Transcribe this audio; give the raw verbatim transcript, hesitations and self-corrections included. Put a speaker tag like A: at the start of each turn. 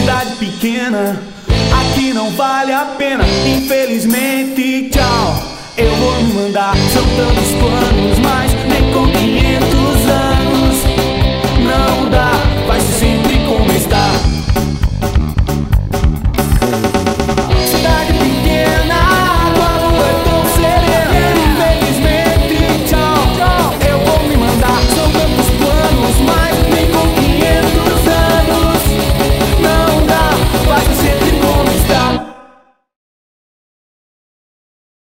A: cidade pequena, aqui não vale a pena. Infelizmente, tchau, eu vou me mandar. São tantos planos, mas